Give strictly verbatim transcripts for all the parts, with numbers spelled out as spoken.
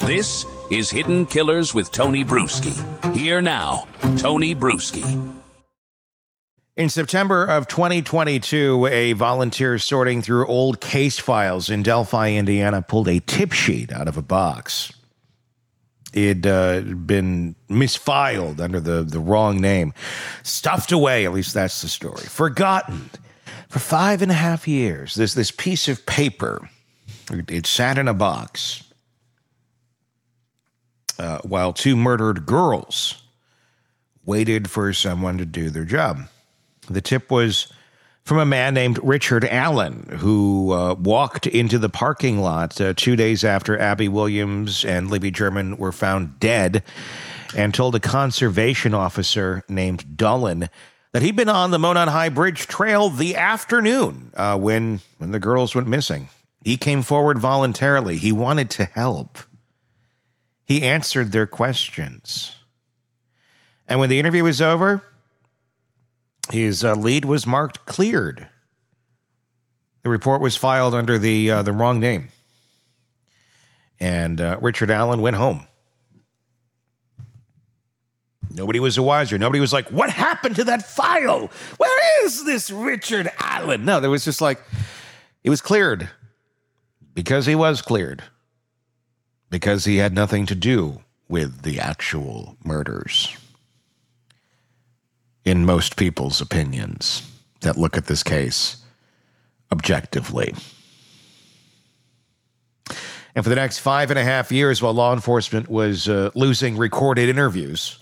This is Hidden Killers with Tony Bruschi. Here now, Tony Bruschi. In September of twenty twenty-two, a volunteer sorting through old case files in Delphi, Indiana, pulled a tip sheet out of a box. It had uh, been misfiled under the, the wrong name. Stuffed away, at least that's the story. Forgotten for five and a half years. There's this piece of paper. It, it sat in a box uh, while two murdered girls waited for someone to do their job. The tip was from a man named Richard Allen, who uh, walked into the parking lot uh, two days after Abby Williams and Libby German were found dead, and told a conservation officer named Dullen that he'd been on the Monon High Bridge Trail the afternoon uh, when, when the girls went missing. He came forward voluntarily. He wanted to help. He answered their questions. And when the interview was over, his uh, lead was marked cleared. The report was filed under the uh, the wrong name. And uh, Richard Allen went home. Nobody was the wiser. Nobody was like, what happened to that file? Where is this Richard Allen? No, there was just like, it was cleared. Because he was cleared. Because he had nothing to do with the actual murders. In most people's opinions that look at this case objectively. And for the next five and a half years, while law enforcement was uh, losing recorded interviews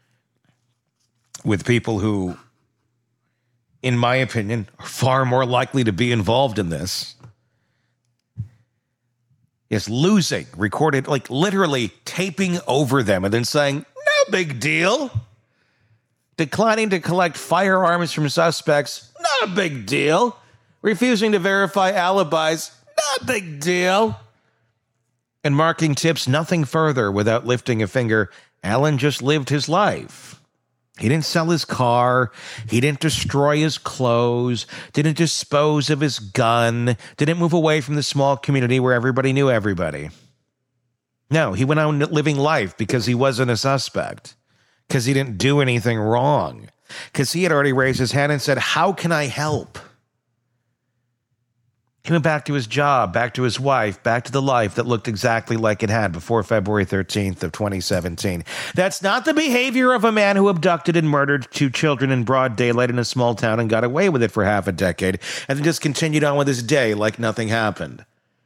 with people who, in my opinion, are far more likely to be involved in this. Yes, losing recorded, like literally taping over them and then saying, no big deal. Declining to collect firearms from suspects, not a big deal. Refusing to verify alibis, not a big deal. And marking tips nothing further without lifting a finger. Allen just lived his life. He didn't sell his car. He didn't destroy his clothes. Didn't dispose of his gun. Didn't move away from the small community where everybody knew everybody. No, he went on living life because he wasn't a suspect. Because he didn't do anything wrong. Because he had already raised his hand and said, how can I help? He went back to his job, back to his wife, back to the life that looked exactly like it had before February thirteenth of twenty seventeen. That's not the behavior of a man who abducted and murdered two children in broad daylight in a small town and got away with it for half a decade and then just continued on with his day like nothing happened.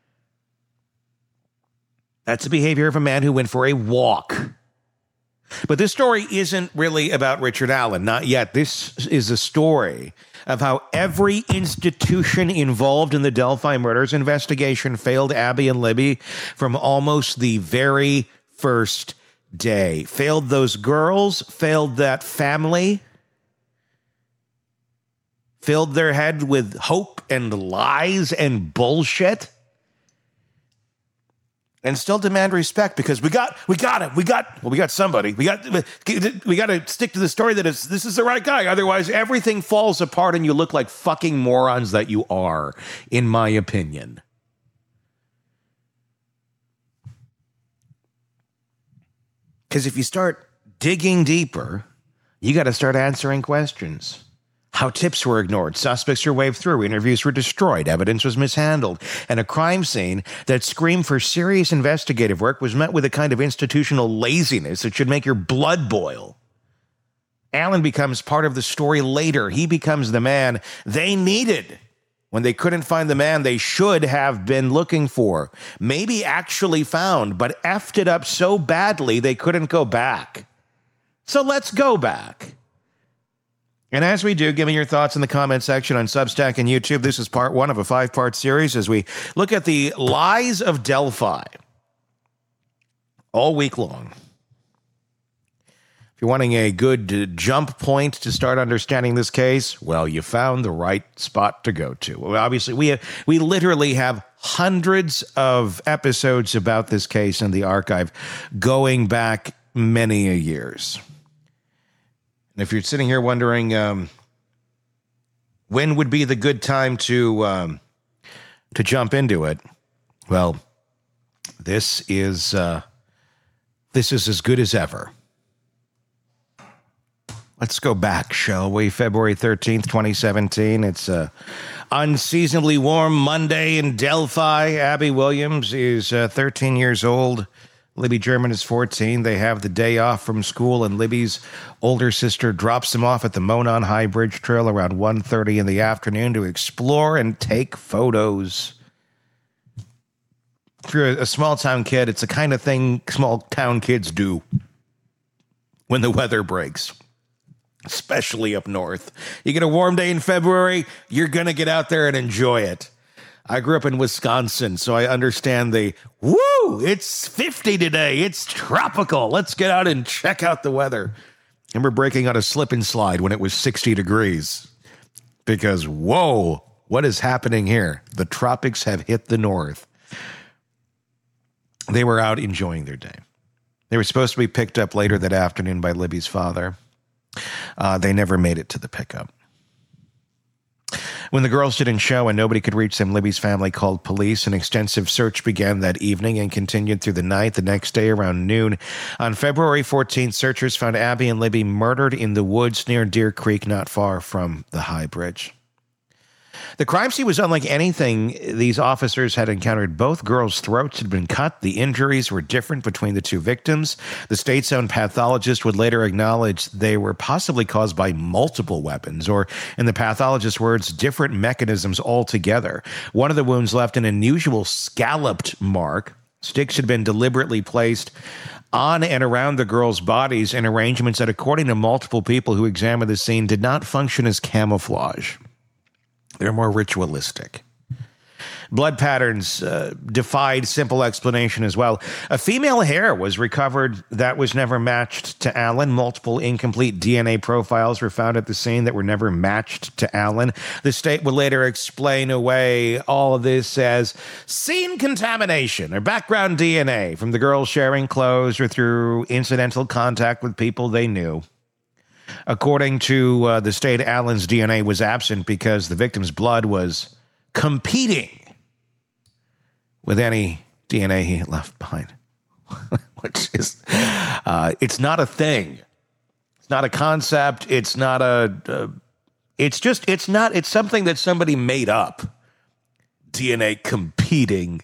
That's the behavior of a man who went for a walk. But this story isn't really about Richard Allen, not yet. This is a story of how every institution involved in the Delphi murders investigation failed Abby and Libby from almost the very first day. Failed those girls, failed that family, filled their head with hope and lies and bullshit. And still demand respect because we got, we got it. We got, well, we got somebody. We got, we got to stick to the story that is, this is the right guy. Otherwise, everything falls apart and you look like fucking morons that you are, in my opinion. Because if you start digging deeper, you got to start answering questions. How tips were ignored, suspects were waved through, interviews were destroyed, evidence was mishandled, and a crime scene that screamed for serious investigative work was met with a kind of institutional laziness that should make your blood boil. Allen becomes part of the story later. He becomes the man they needed when they couldn't find the man they should have been looking for. Maybe actually found, but effed it up so badly they couldn't go back. So let's go back. And as we do, give me your thoughts in the comment section on Substack and YouTube. This is part one of a five-part series as we look at the lies of Delphi all week long. If you're wanting a good jump point to start understanding this case, well, you found the right spot to go to. Well, obviously, we have, we literally have hundreds of episodes about this case in the archive going back many a years. And if you're sitting here wondering um, when would be the good time to um, to jump into it, well, this is uh, this is as good as ever. Let's go back, shall we? February thirteenth, twenty seventeen. It's a unseasonably warm Monday in Delphi. Abby Williams is uh, thirteen years old. Libby German is fourteen. They have the day off from school, and Libby's older sister drops them off at the Monon High Bridge Trail around one thirty in the afternoon to explore and take photos. If you're a small-town kid, it's the kind of thing small-town kids do when the weather breaks, especially up north. You get a warm day in February, you're going to get out there and enjoy it. I grew up in Wisconsin, so I understand the, woo, it's fifty today. It's tropical. Let's get out and check out the weather. And we're breaking out a slip and slide when it was sixty degrees. Because, whoa, what is happening here? The tropics have hit the north. They were out enjoying their day. They were supposed to be picked up later that afternoon by Libby's father. Uh, they never made it to the pickup. When the girls didn't show and nobody could reach them, Libby's family called police. An extensive search began that evening and continued through the night. The next day around noon, on February fourteenth, searchers found Abby and Libby murdered in the woods near Deer Creek, not far from the High Bridge. The crime scene was unlike anything these officers had encountered. Both girls' throats had been cut. The injuries were different between the two victims. The state's own pathologist would later acknowledge they were possibly caused by multiple weapons, or, in the pathologist's words, different mechanisms altogether. One of the wounds left an unusual scalloped mark. Sticks had been deliberately placed on and around the girls' bodies in arrangements that, according to multiple people who examined the scene, did not function as camouflage. They're more ritualistic. Blood patterns uh, defied simple explanation as well. A female hair was recovered that was never matched to Allen. Multiple incomplete D N A profiles were found at the scene that were never matched to Allen. The state would later explain away all of this as scene contamination or background D N A from the girls sharing clothes or through incidental contact with people they knew. According to uh, the state, Allen's D N A was absent because the victim's blood was competing with any D N A he had left behind, which is, uh, it's not a thing. It's not a concept. It's not a, uh, it's just, it's not, it's something that somebody made up. D N A competing.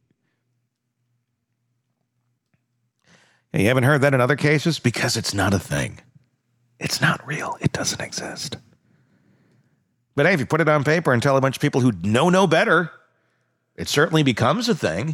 And you haven't heard that in other cases? Because it's not a thing. It's not real. It doesn't exist. But hey, if you put it on paper and tell a bunch of people who know no better, it certainly becomes a thing.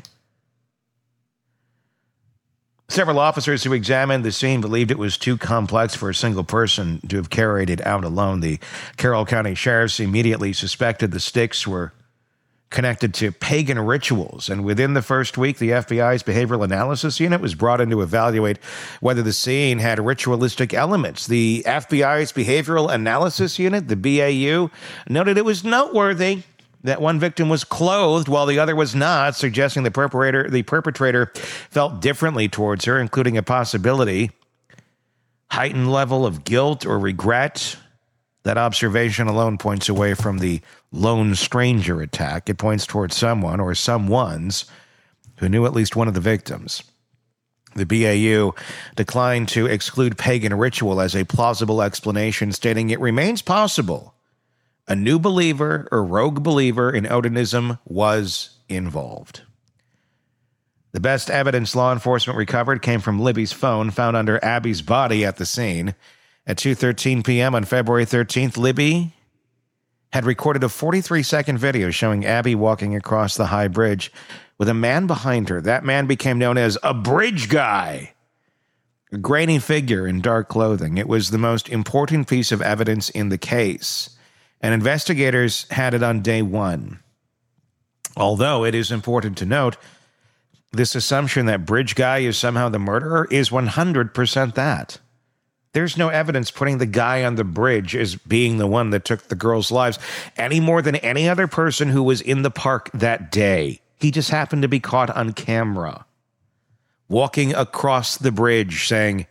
Several officers who examined the scene believed it was too complex for a single person to have carried it out alone. The Carroll County Sheriffs immediately suspected the sticks were connected to pagan rituals, and within the first week, the F B I's Behavioral Analysis Unit was brought in to evaluate whether the scene had ritualistic elements. The F B I's Behavioral Analysis Unit, the B A U, noted it was noteworthy that one victim was clothed while the other was not, suggesting the perpetrator, the perpetrator felt differently towards her, including a possibility heightened level of guilt or regret. That observation alone points away from the lone stranger attack. It points towards someone or someones who knew at least one of the victims. The B A U declined to exclude pagan ritual as a plausible explanation, stating it remains possible a new believer or rogue believer in Odinism was involved. The best evidence law enforcement recovered came from Libby's phone found under Abby's body at the scene. At two thirteen p.m. on February thirteenth, Libby had recorded a forty-three second video showing Abby walking across the High Bridge with a man behind her. That man became known as a bridge guy, a grainy figure in dark clothing. It was the most important piece of evidence in the case, and investigators had it on day one. Although it is important to note, this assumption that bridge guy is somehow the murderer is one hundred percent that. There's no evidence putting the guy on the bridge as being the one that took the girls' lives any more than any other person who was in the park that day. He just happened to be caught on camera, walking across the bridge saying,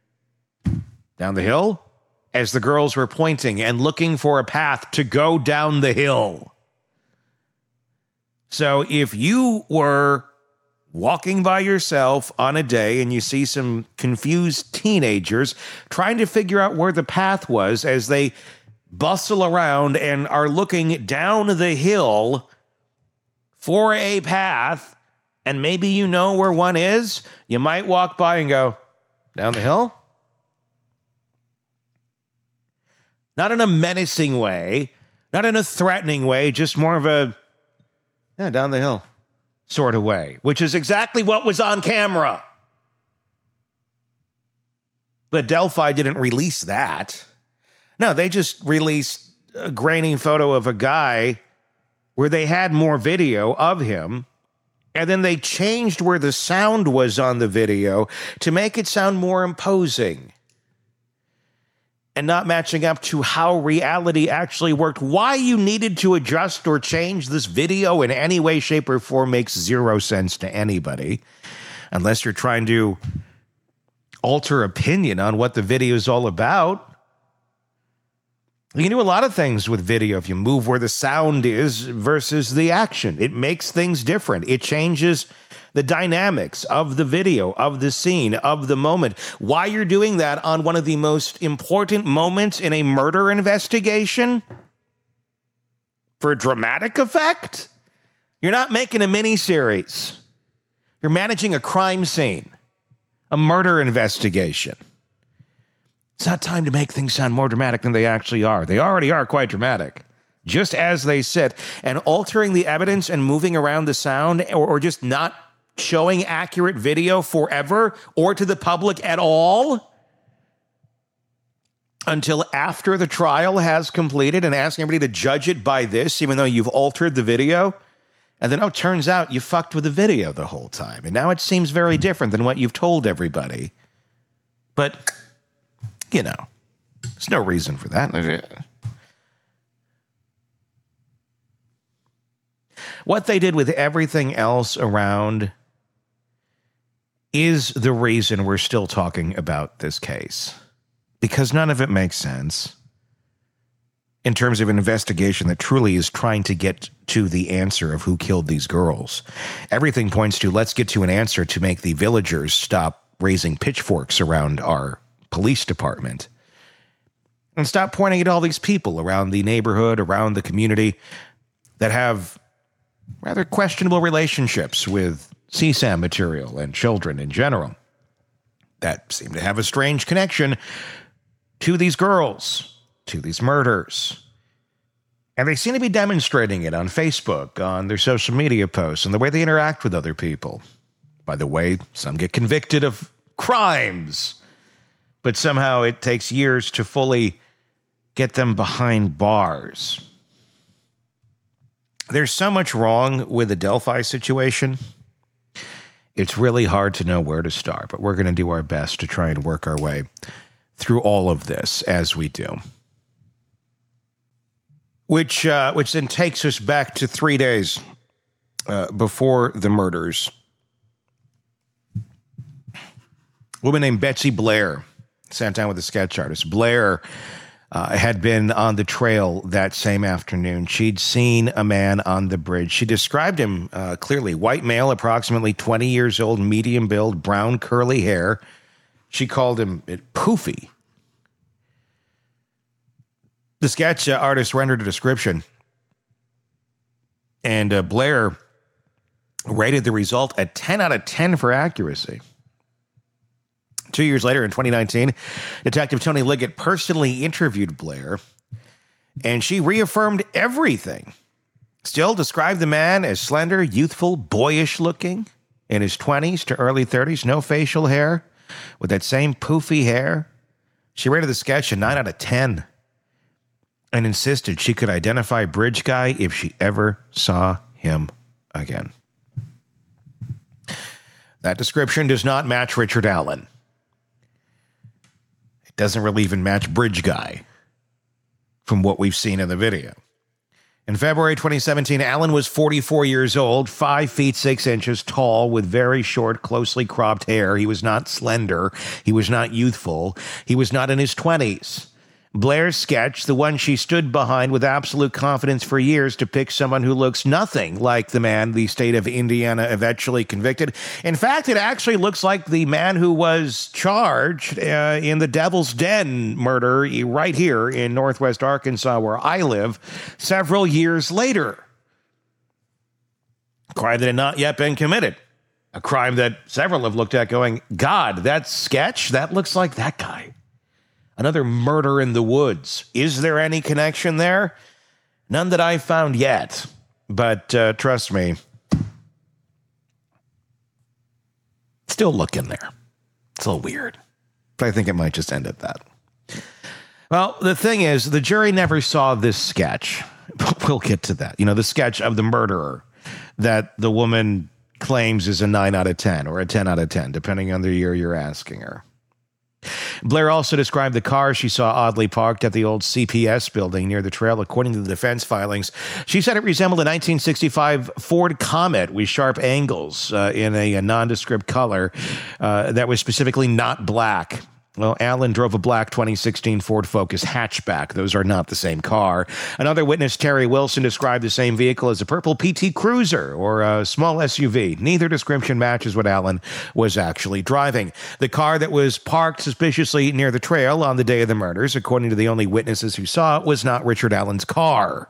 down the hill, as the girls were pointing and looking for a path to go down the hill. So if you were walking by yourself on a day and you see some confused teenagers trying to figure out where the path was as they bustle around and are looking down the hill for a path, and maybe you know where one is, you might walk by and go, down the hill? Not in a menacing way, not in a threatening way, just more of a, yeah, down the hill sort of way, which is exactly what was on camera. But Delphi didn't release that. No, they just released a grainy photo of a guy where they had more video of him, and then they changed where the sound was on the video to make it sound more imposing and not matching up to how reality actually worked. Why you needed to adjust or change this video in any way, shape, or form makes zero sense to anybody, unless you're trying to alter opinion on what the video is all about. You can do a lot of things with video if you move where the sound is versus the action. It makes things different. It changes the dynamics of the video, of the scene, of the moment. Why you're doing that on one of the most important moments in a murder investigation? For dramatic effect? You're not making a miniseries. You're managing a crime scene, a murder investigation. It's not time to make things sound more dramatic than they actually are. They already are quite dramatic, just as they sit. And altering the evidence and moving around the sound, or, or just not showing accurate video forever or to the public at all until after the trial has completed, and asking everybody to judge it by this, even though you've altered the video. And then, oh, it turns out you fucked with the video the whole time. And now it seems very different than what you've told everybody. But, you know, there's no reason for that. What they did with everything else around is the reason we're still talking about this case. Because none of it makes sense in terms of an investigation that truly is trying to get to the answer of who killed these girls. Everything points to, let's get to an answer to make the villagers stop raising pitchforks around our police department and stop pointing at all these people around the neighborhood, around the community that have rather questionable relationships with C SAM material and children in general that seem to have a strange connection to these girls, to these murders. And they seem to be demonstrating it on Facebook, on their social media posts, and the way they interact with other people. By the way, some get convicted of crimes, but somehow it takes years to fully get them behind bars. There's so much wrong with the Delphi situation. It's really hard to know where to start, but we're going to do our best to try and work our way through all of this as we do. Which, uh, which then takes us back to three days uh, before the murders. A woman named Betsy Blair sat down with a sketch artist. Blair uh, had been on the trail that same afternoon. She'd seen a man on the bridge. She described him uh, clearly. White male, approximately twenty years old, medium build, brown curly hair. She called him it, poofy. The sketch uh, artist rendered a description, and uh, Blair rated the result a ten out of ten for accuracy. Two years later, in twenty nineteen, Detective Tony Liggett personally interviewed Blair, and she reaffirmed everything. Still described the man as slender, youthful, boyish-looking, in his twenties to early thirties, no facial hair, with that same poofy hair. She rated the sketch a nine out of ten. And insisted she could identify Bridge Guy if she ever saw him again. That description does not match Richard Allen. It doesn't really even match Bridge Guy from what we've seen in the video. In February twenty seventeen, Allen was forty-four years old, five feet six inches tall, with very short, closely cropped hair. He was not slender. He was not youthful. He was not in his twenties. Blair's sketch, the one she stood behind with absolute confidence for years, depicts someone who looks nothing like the man the state of Indiana eventually convicted. In fact, it actually looks like the man who was charged uh, in the Devil's Den murder right here in Northwest Arkansas, where I live, several years later. A crime that had not yet been committed. A crime that several have looked at going, God, that sketch, that looks like that guy. Another murder in the woods. Is there any connection there? None that I've found yet. But uh, trust me, still looking there. It's a little weird. But I think it might just end at that. Well, the thing is, the jury never saw this sketch. We'll get to that. You know, the sketch of the murderer that the woman claims is a nine out of ten or a ten out of ten, depending on the year you're asking her. Blair also described the car she saw oddly parked at the old C P S building near the trail. According to the defense filings, she said it resembled a nineteen sixty-five Ford Comet with sharp angles uh, in a, a nondescript color uh, that was specifically not black. Well, Allen drove a black twenty sixteen Ford Focus hatchback. Those are not the same car. Another witness, Terry Wilson, described the same vehicle as a purple P T Cruiser or a small S U V. Neither description matches what Allen was actually driving. The car that was parked suspiciously near the trail on the day of the murders, according to the only witnesses who saw it, was not Richard Allen's car.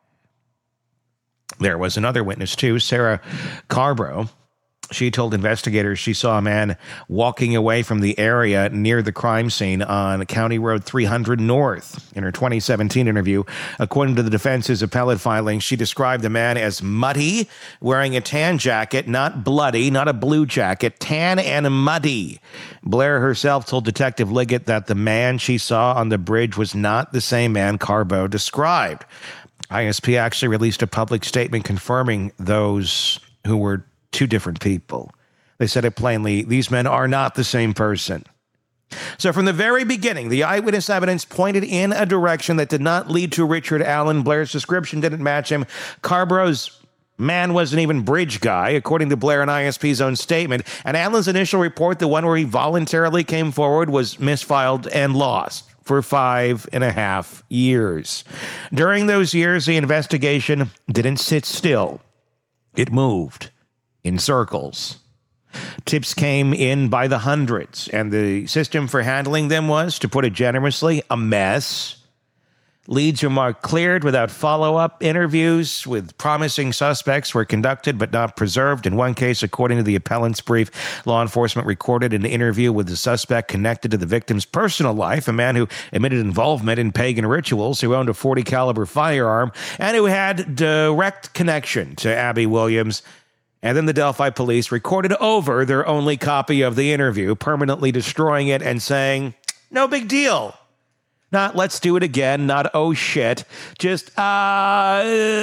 There was another witness, too, Sarah Carbrough. She told investigators she saw a man walking away from the area near the crime scene on County Road three hundred North. In her twenty seventeen interview, according to the defense's appellate filing, she described the man as muddy, wearing a tan jacket, not bloody, not a blue jacket, tan and muddy. Blair herself told Detective Liggett that the man she saw on the bridge was not the same man Carbrough described. I S P actually released a public statement confirming those who were two different people. They said it plainly, these men are not the same person. So from the very beginning, the eyewitness evidence pointed in a direction that did not lead to Richard Allen. Blair's description didn't match him. Carbrough's man was an even bridge guy, according to Blair and I S P's own statement. And Allen's initial report, the one where he voluntarily came forward, was misfiled and lost for five and a half years. During those years, the investigation didn't sit still. It moved in circles. Tips came in by the hundreds, and the system for handling them was, to put it generously, a mess. Leads were marked cleared without follow-up. Interviews with promising suspects were conducted but not preserved. In one case, according to the appellant's brief, law enforcement recorded an interview with the suspect connected to the victim's personal life, a man who admitted involvement in pagan rituals, who owned a forty caliber firearm, and who had direct connection to Abby Williams. And then the Delphi police recorded over their only copy of the interview, permanently destroying it and saying, no big deal. Not let's do it again, not oh shit, just, uh,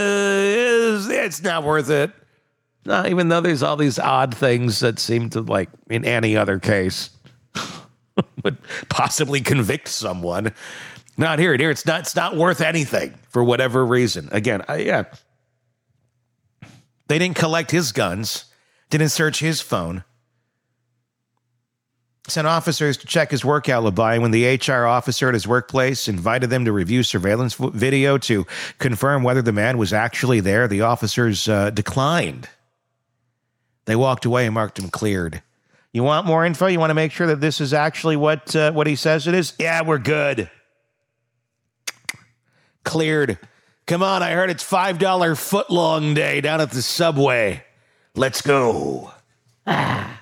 it's, it's not worth it. Not even though there's all these odd things that seem to, like, in any other case, would possibly convict someone. Not here, here, it's not, it's not worth anything for whatever reason. Again, I, yeah. They didn't collect his guns, didn't search his phone, sent officers to check his work alibi. When the H R officer at his workplace invited them to review surveillance video to confirm whether the man was actually there, the officers uh, declined. They walked away and marked him cleared. You want more info? You want to make sure that this is actually what uh, what he says it is? Yeah, we're good. Cleared. Come on, I heard it's five dollar footlong day down at the Subway. Let's go. Ah.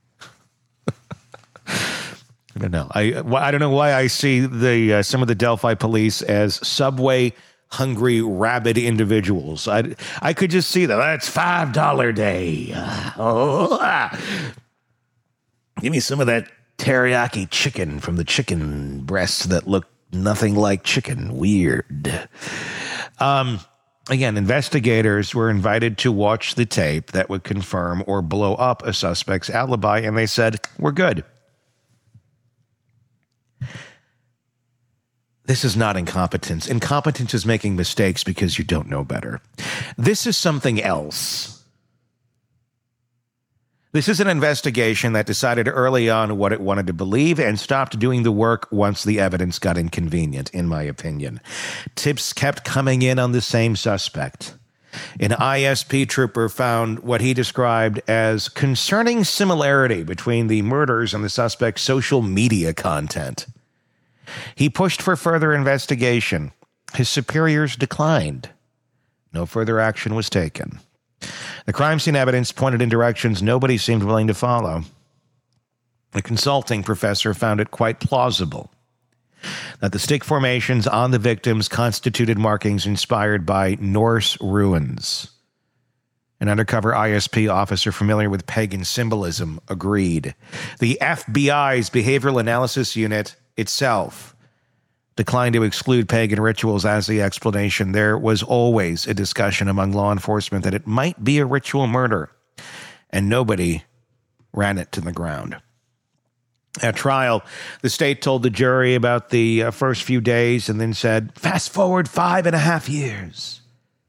I don't know. I I don't know why I see the uh, some of the Delphi police as Subway hungry, rabid individuals. I, I could just see that. That's five dollar day. Oh, ah. Give me some of that teriyaki chicken from the chicken breasts that look nothing like chicken. Weird. Um, again, investigators were invited to watch the tape that would confirm or blow up a suspect's alibi, and they said, we're good. This is not incompetence. Incompetence is making mistakes because you don't know better. This is something else. This is an investigation that decided early on what it wanted to believe and stopped doing the work once the evidence got inconvenient, in my opinion. Tips kept coming in on the same suspect. An I S P trooper found what he described as concerning similarity between the murders and the suspect's social media content. He pushed for further investigation. His superiors declined. No further action was taken. The crime scene evidence pointed in directions nobody seemed willing to follow. A consulting professor found it quite plausible that the stick formations on the victims constituted markings inspired by Norse ruins. An undercover I S P officer familiar with pagan symbolism agreed. The F B I's Behavioral Analysis Unit itself declined to exclude pagan rituals as the explanation. There was always a discussion among law enforcement that it might be a ritual murder, and nobody ran it to the ground. At trial, the state told the jury about the uh, first few days and then said, fast forward five and a half years.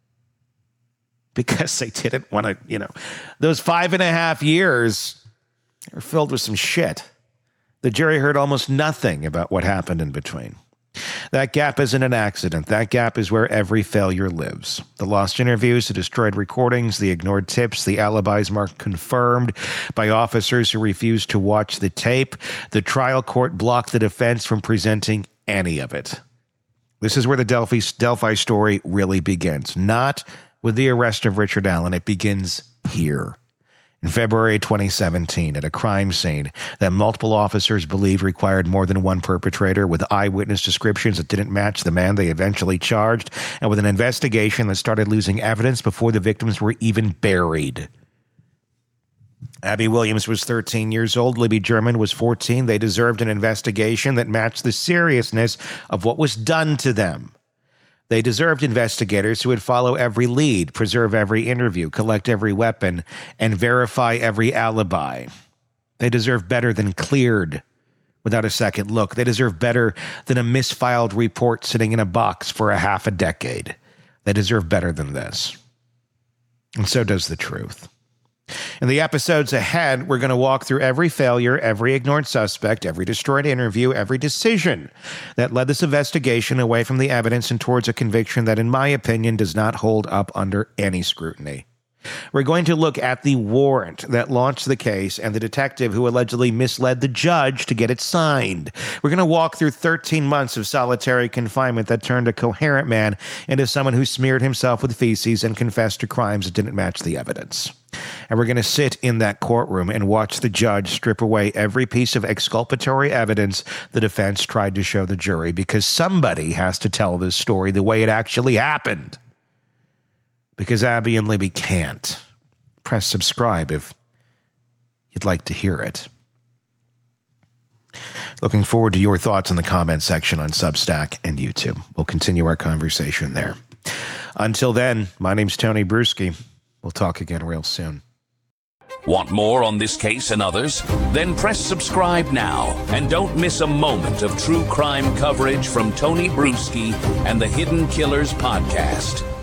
Because they didn't want to, you know, those five and a half years are filled with some shit. The jury heard almost nothing about what happened in between. That gap isn't an accident. That gap is where every failure lives. The lost interviews, the destroyed recordings, the ignored tips, the alibis marked confirmed by officers who refused to watch the tape. The trial court blocked the defense from presenting any of it. This is where the Delphi, Delphi story really begins. Not with the arrest of Richard Allen. It begins here. In February twenty seventeen, at a crime scene that multiple officers believed required more than one perpetrator, with eyewitness descriptions that didn't match the man they eventually charged, and with an investigation that started losing evidence before the victims were even buried. Abby Williams was thirteen years old. Libby German was fourteen. They deserved an investigation that matched the seriousness of what was done to them. They deserved investigators who would follow every lead, preserve every interview, collect every weapon, and verify every alibi. They deserve better than cleared without a second look. They deserve better than a misfiled report sitting in a box for a half a decade. They deserve better than this. And so does the truth. In the episodes ahead, we're going to walk through every failure, every ignored suspect, every destroyed interview, every decision that led this investigation away from the evidence and towards a conviction that, in my opinion, does not hold up under any scrutiny. We're going to look at the warrant that launched the case and the detective who allegedly misled the judge to get it signed. We're going to walk through thirteen months of solitary confinement that turned a coherent man into someone who smeared himself with feces and confessed to crimes that didn't match the evidence. And we're going to sit in that courtroom and watch the judge strip away every piece of exculpatory evidence the defense tried to show the jury, because somebody has to tell this story the way it actually happened. Because Abby and Libby can't. Press subscribe if you'd like to hear it. Looking forward to your thoughts in the comment section on Substack and YouTube. We'll continue our conversation there. Until then, my name's Tony Bruschi. We'll talk again real soon. Want more on this case and others? Then press subscribe now and don't miss a moment of true crime coverage from Tony Bruschi and the Hidden Killers podcast.